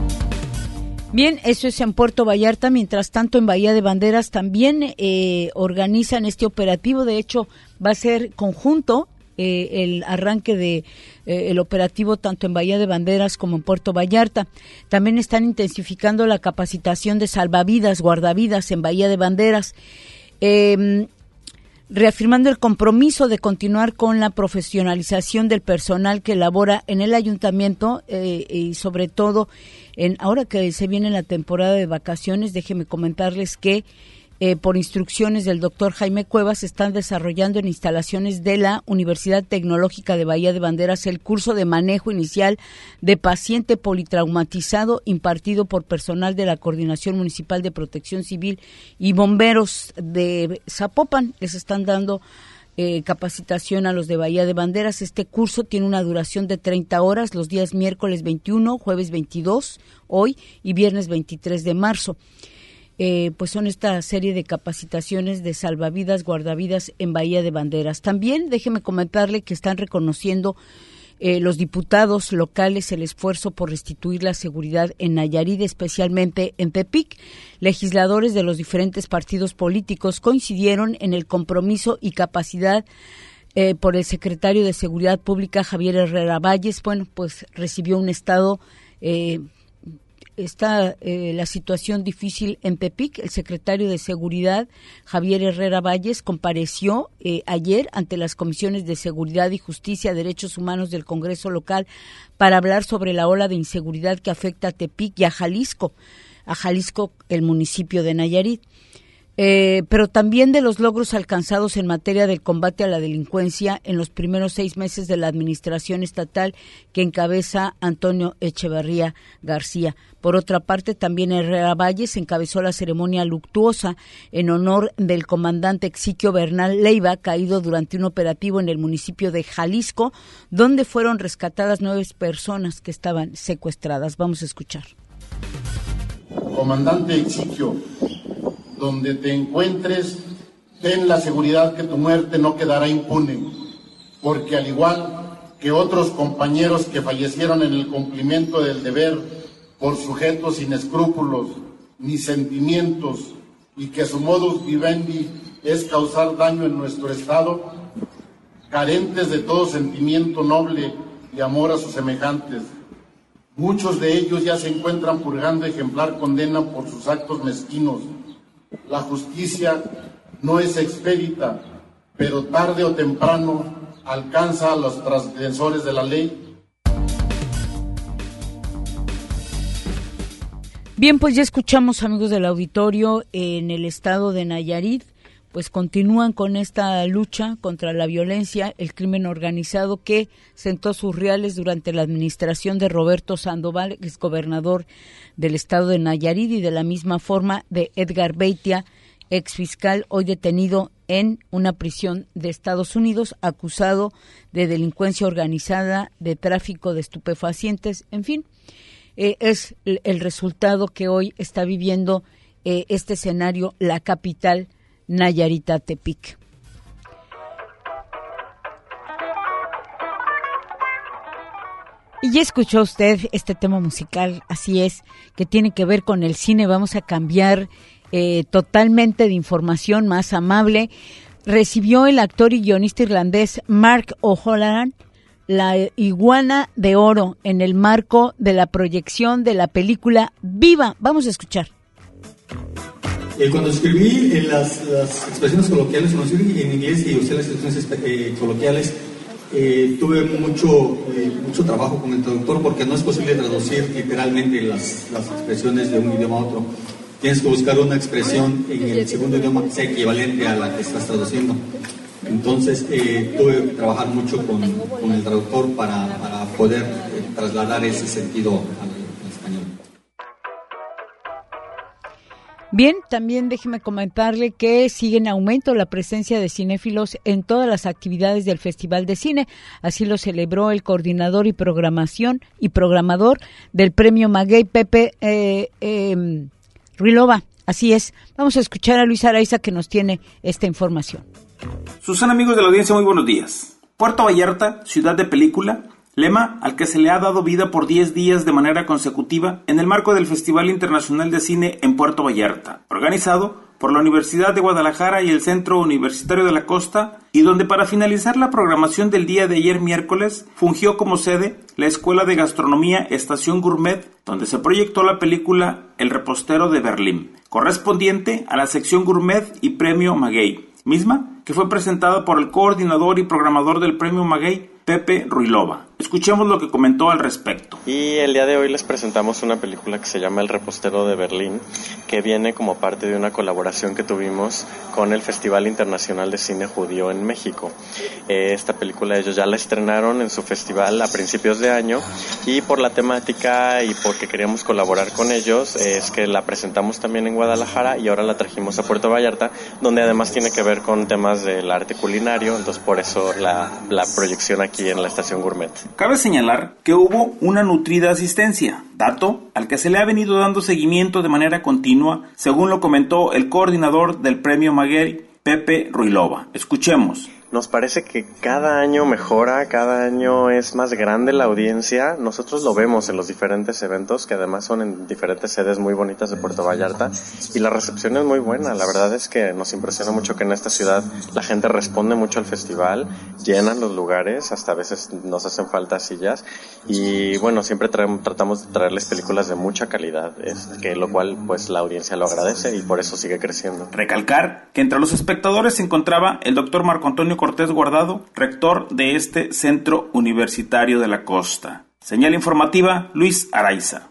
Bien, eso es en Puerto Vallarta. Mientras tanto, en Bahía de Banderas también eh, organizan este operativo. De hecho, va a ser conjunto eh, el arranque de eh, el operativo tanto en Bahía de Banderas como en Puerto Vallarta. También están intensificando la capacitación de salvavidas, guardavidas en Bahía de Banderas, eh, reafirmando el compromiso de continuar con la profesionalización del personal que labora en el ayuntamiento eh, y sobre todo en ahora que se viene la temporada de vacaciones. Déjenme comentarles que eh, por instrucciones del doctor Jaime Cuevas se están desarrollando en instalaciones de la Universidad Tecnológica de Bahía de Banderas el curso de manejo inicial de paciente politraumatizado impartido por personal de la Coordinación Municipal de Protección Civil y bomberos de Zapopan. Les están dando Eh, capacitación a los de Bahía de Banderas. Este curso tiene una duración de treinta horas los días miércoles veintiuno, jueves veintidós, hoy, y viernes veintitrés de marzo. Eh, pues son esta serie de capacitaciones de salvavidas, guardavidas en Bahía de Banderas. También déjeme comentarle que están reconociendo eh, los diputados locales el esfuerzo por restituir la seguridad en Nayarit, especialmente en Tepic. Legisladores de los diferentes partidos políticos coincidieron en el compromiso y capacidad eh, por el secretario de Seguridad Pública, Javier Herrera Valles. Bueno, pues recibió un estado eh, está eh, la situación difícil en Tepic. El secretario de Seguridad, Javier Herrera Valles, compareció eh, ayer ante las comisiones de Seguridad y Justicia, Derechos Humanos del Congreso local para hablar sobre la ola de inseguridad que afecta a Tepic y a Jalisco, a Jalisco, el municipio de Nayarit. Eh, pero también de los logros alcanzados en materia del combate a la delincuencia en los primeros seis meses de la administración estatal que encabeza Antonio Echeverría García. Por otra parte, también Herrera Valles encabezó la ceremonia luctuosa en honor del comandante Exiquio Bernal Leiva, caído durante un operativo en el municipio de Jalisco, donde fueron rescatadas nueve personas que estaban secuestradas. Vamos a escuchar. Comandante Exiquio, donde te encuentres, ten la seguridad que tu muerte no quedará impune, porque al igual que otros compañeros que fallecieron en el cumplimiento del deber por sujetos sin escrúpulos ni sentimientos y que su modus vivendi es causar daño en nuestro Estado, carentes de todo sentimiento noble y amor a sus semejantes. Muchos de ellos ya se encuentran purgando ejemplar condena por sus actos mezquinos. La justicia no es expedita, pero tarde o temprano alcanza a los transgresores de la ley. Bien, pues ya escuchamos, amigos del auditorio, en el estado de Nayarit, pues continúan con esta lucha contra la violencia, el crimen organizado que sentó sus reales durante la administración de Roberto Sandoval, exgobernador del estado de Nayarit, y de la misma forma de Edgar Beitia, exfiscal, hoy detenido en una prisión de Estados Unidos, acusado de delincuencia organizada, de tráfico de estupefacientes, en fin, eh, es el, el resultado que hoy está viviendo eh, este escenario, la capital Nayarita, Tepic. Y ya escuchó usted este tema musical, así es, que tiene que ver con el cine. Vamos a cambiar eh, totalmente de información más amable. Recibió el actor y guionista irlandés Mark O'Halloran la Iguana de Oro en el marco de la proyección de la película Viva. Vamos a escuchar. Eh, cuando escribí eh, las, las expresiones coloquiales, cuando escribí en inglés y usé las expresiones eh, coloquiales, eh, tuve mucho, eh, mucho trabajo con el traductor porque no es posible traducir literalmente las, las expresiones de un idioma a otro. Tienes que buscar una expresión en el segundo idioma que sea equivalente a la que estás traduciendo. Entonces eh, tuve que trabajar mucho con, con el traductor para, para poder eh, trasladar ese sentido al Bien, también déjeme comentarle que sigue en aumento la presencia de cinéfilos en todas las actividades del Festival de Cine. Así lo celebró el coordinador y programación y programador del Premio Maguey, Pepe eh, eh, Ruilova. Así es. Vamos a escuchar a Luis Araiza, que nos tiene esta información. Susana, amigos de la audiencia, muy buenos días. Puerto Vallarta, ciudad de película, lema al que se le ha dado vida por diez días de manera consecutiva en el marco del Festival Internacional de Cine en Puerto Vallarta, organizado por la Universidad de Guadalajara y el Centro Universitario de la Costa, y donde para finalizar la programación del día de ayer miércoles fungió como sede la Escuela de Gastronomía Estación Gourmet, donde se proyectó la película El repostero de Berlín, correspondiente a la sección Gourmet y Premio Maguey, misma que fue presentada por el coordinador y programador del Premio Maguey, Pepe Ruilova. Escuchemos lo que comentó al respecto. Y el día de hoy les presentamos una película que se llama El repostero de Berlín, que viene como parte de una colaboración que tuvimos con el Festival Internacional de Cine Judío en México. Eh, esta película ellos ya la estrenaron en su festival a principios de año, y por la temática y porque queríamos colaborar con ellos eh, es que la presentamos también en Guadalajara y ahora la trajimos a Puerto Vallarta, donde además tiene que ver con temas del arte culinario, entonces por eso la, la proyección aquí en la Estación Gourmet. Cabe señalar que hubo una nutrida asistencia, dato al que se le ha venido dando seguimiento de manera continua, según lo comentó el coordinador del Premio Maguey, Pepe Ruilova. Escuchemos. Nos parece que cada año mejora, cada año es más grande la audiencia. Nosotros lo vemos en los diferentes eventos, que además son en diferentes sedes muy bonitas de Puerto Vallarta, y la recepción es muy buena. La verdad es que nos impresiona mucho que en esta ciudad la gente responde mucho al festival, llenan los lugares, hasta a veces nos hacen falta sillas, y bueno, siempre traemos, tratamos de traerles películas de mucha calidad, es, que lo cual pues la audiencia lo agradece y por eso sigue creciendo. Recalcar que entre los espectadores se encontraba el doctor Marco Antonio Cortés Guardado, rector de este Centro Universitario de la Costa. Señal informativa, Luis Araiza.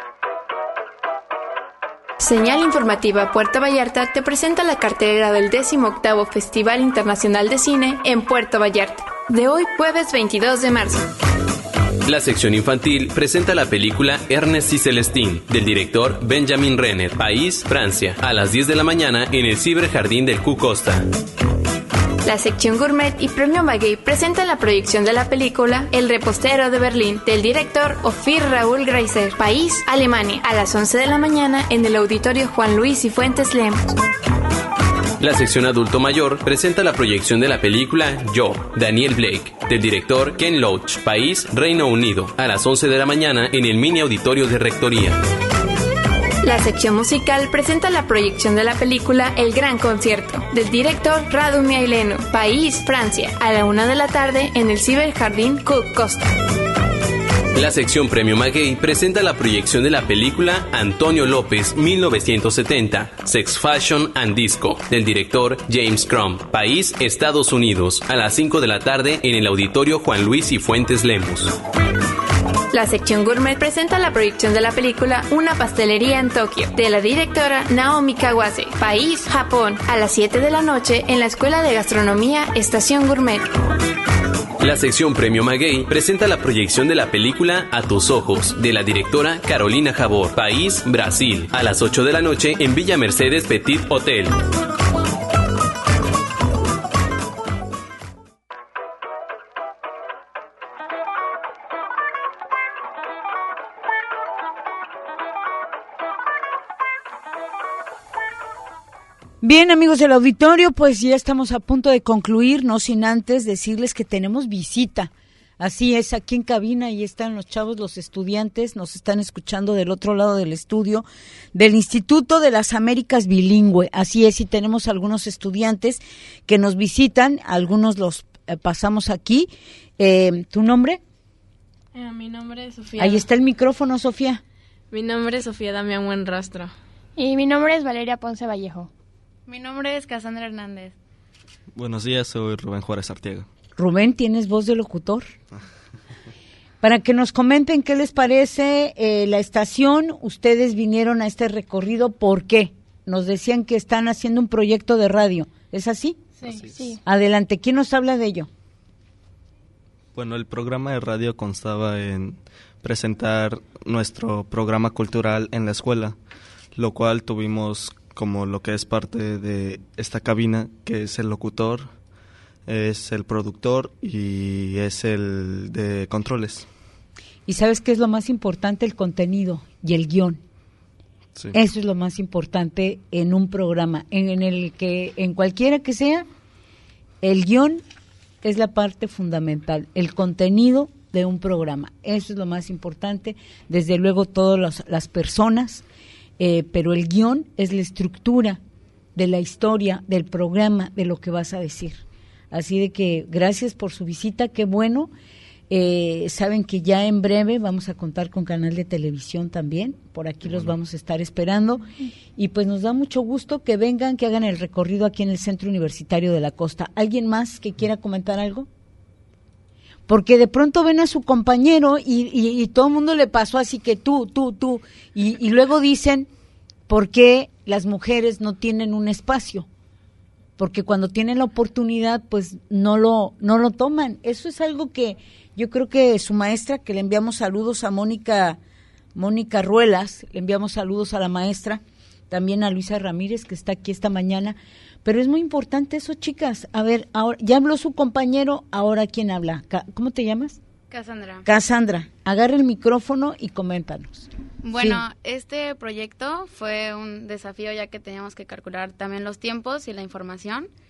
Señal informativa Puerto Vallarta te presenta la cartelera del décimo octavo Festival Internacional de Cine en Puerto Vallarta, de hoy jueves veintidós de marzo. La sección infantil presenta la película Ernest y Celestine, del director Benjamin Renner, país Francia, a las diez de la mañana en el Ciberjardín del Q Costa. La sección Gourmet y Premio Maguey presenta la proyección de la película El repostero de Berlín, del director Ofir Raúl Greiser, país Alemania, a las once de la mañana en el Auditorio Juan Luis y Fuentes Lemos. La sección adulto mayor presenta la proyección de la película Yo, Daniel Blake, del director Ken Loach, país Reino Unido, a las once de la mañana en el mini auditorio de Rectoría. La sección musical presenta la proyección de la película El Gran Concierto, del director Radu Mihailenu, país Francia, a la una de la tarde en el Ciberjardín Cook Costa. La sección Premio Maguey presenta la proyección de la película Antonio López mil novecientos setenta, Sex Fashion and Disco, del director James Crumb, país Estados Unidos, a las cinco de la tarde en el Auditorio Juan Luis y Fuentes Lemos. La sección Gourmet presenta la proyección de la película Una pastelería en Tokio, de la directora Naomi Kawase, país Japón, a las siete de la noche en la Escuela de Gastronomía Estación Gourmet. La sección Premio Maguey presenta la proyección de la película A tus ojos, de la directora Carolina Jabor, país Brasil, a las ocho de la noche en Villa Mercedes Petit Hotel. Bien, amigos del auditorio, pues ya estamos a punto de concluir, no sin antes decirles que tenemos visita. Así es, aquí en cabina, ahí están los chavos, los estudiantes, nos están escuchando del otro lado del estudio, del Instituto de las Américas Bilingüe. Así es, y tenemos algunos estudiantes que nos visitan, algunos los eh, pasamos aquí. Eh, ¿Tu nombre? Eh, mi nombre es Sofía. Ahí está el micrófono, Sofía. Mi nombre es Sofía Damián Buenrastro. Y mi nombre es Valeria Ponce Vallejo. Mi nombre es Cassandra Hernández. Buenos días, soy Rubén Juárez Artiega. Rubén, ¿tienes voz de locutor? Para que nos comenten qué les parece eh, la estación. Ustedes vinieron a este recorrido, ¿por qué? Nos decían que están haciendo un proyecto de radio, ¿es así? Sí, así es. Sí. Adelante, ¿quién nos habla de ello? Bueno, el programa de radio constaba en presentar nuestro programa cultural en la escuela, lo cual tuvimos como lo que es parte de esta cabina, que es el locutor, es el productor y es el de controles. ¿Y sabes qué es lo más importante? El contenido y el guión. Sí. Eso es lo más importante en un programa, en, en el que, en cualquiera que sea, el guión es la parte fundamental, el contenido de un programa. Eso es lo más importante, desde luego todas las, las personas, Eh, pero el guión es la estructura de la historia, del programa, de lo que vas a decir. Así de que gracias por su visita, qué bueno. Eh, saben que ya en breve vamos a contar con canal de televisión también, por aquí los vamos a estar esperando. Y pues nos da mucho gusto que vengan, que hagan el recorrido aquí en el Centro Universitario de la Costa. ¿Alguien más que quiera comentar algo? Porque de pronto ven a su compañero y, y, y todo el mundo le pasó así que tú, tú, tú, y, y luego dicen por qué las mujeres no tienen un espacio, porque cuando tienen la oportunidad pues no lo, no lo toman. Eso es algo que yo creo que su maestra, que le enviamos saludos a Mónica, Mónica Ruelas, le enviamos saludos a la maestra, también a Luisa Ramírez, que está aquí esta mañana. Pero es muy importante eso, chicas. A ver, ahora ya habló su compañero, ahora ¿quién habla? ¿Cómo te llamas? Cassandra. Cassandra, agarra el micrófono y coméntanos. Bueno, sí. Este proyecto fue un desafío ya que teníamos que calcular también los tiempos y la información.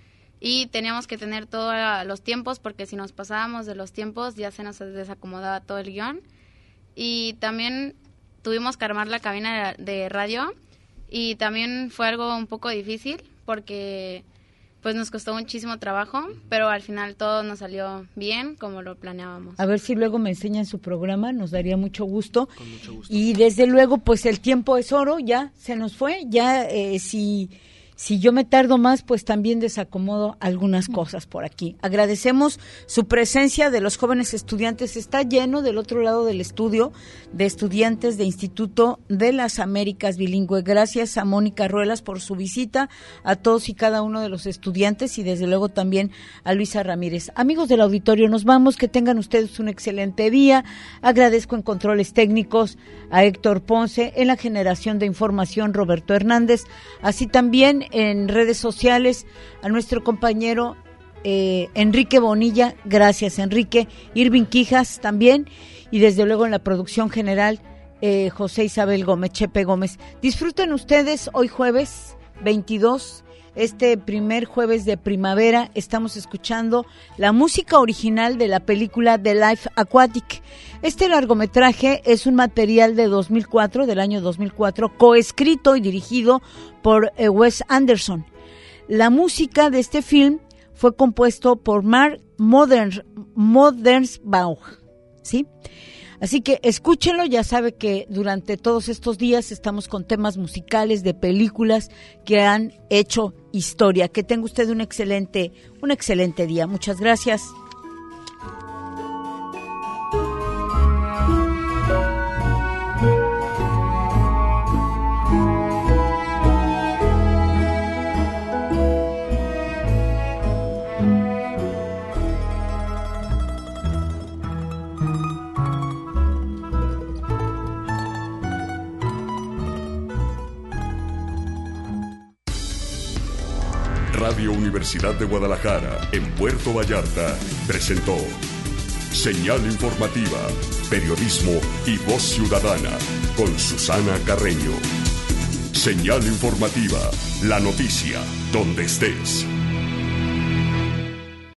y teníamos que tener todos los tiempos porque si nos pasábamos de los tiempos ya se nos desacomodaba todo el guión. Y también tuvimos que armar la cabina de radio y también fue algo un poco difícil porque pues nos costó muchísimo trabajo, pero al final todo nos salió bien como lo planeábamos. A ver si luego me enseñan su programa, nos daría mucho gusto. Con mucho gusto. Y desde luego, pues el tiempo es oro, ya se nos fue, ya eh, si... Si yo me tardo más, pues también desacomodo algunas cosas por aquí. Agradecemos su presencia de los jóvenes estudiantes. Está lleno del otro lado del estudio de estudiantes de Instituto de las Américas Bilingüe. Gracias a Mónica Ruelas por su visita, a todos y cada uno de los estudiantes y desde luego también a Luisa Ramírez. Amigos del auditorio, nos vamos. Que tengan ustedes un excelente día. Agradezco en controles técnicos a Héctor Ponce, en la generación de información Roberto Hernández, así también en redes sociales a nuestro compañero eh, Enrique Bonilla, gracias Enrique, Irving Quijas también, y desde luego en la producción general eh, José Isabel Gómez, Chepe Gómez. Disfruten ustedes hoy jueves veintidós, este primer jueves de primavera, estamos escuchando la música original de la película The Life Aquatic. Este largometraje es un material de dos mil cuatro, del año dos mil cuatro, coescrito y dirigido por eh, Wes Anderson. La música de este film fue compuesto por Mark Modern, Modernsbaugh, ¿sí? Así que escúchenlo, ya sabe que durante todos estos días estamos con temas musicales de películas que han hecho historia. Que tenga usted un excelente, un excelente día. Muchas gracias. Radio Universidad de Guadalajara, en Puerto Vallarta, presentó Señal Informativa, Periodismo y Voz Ciudadana, con Susana Carreño. Señal Informativa, la noticia, donde estés.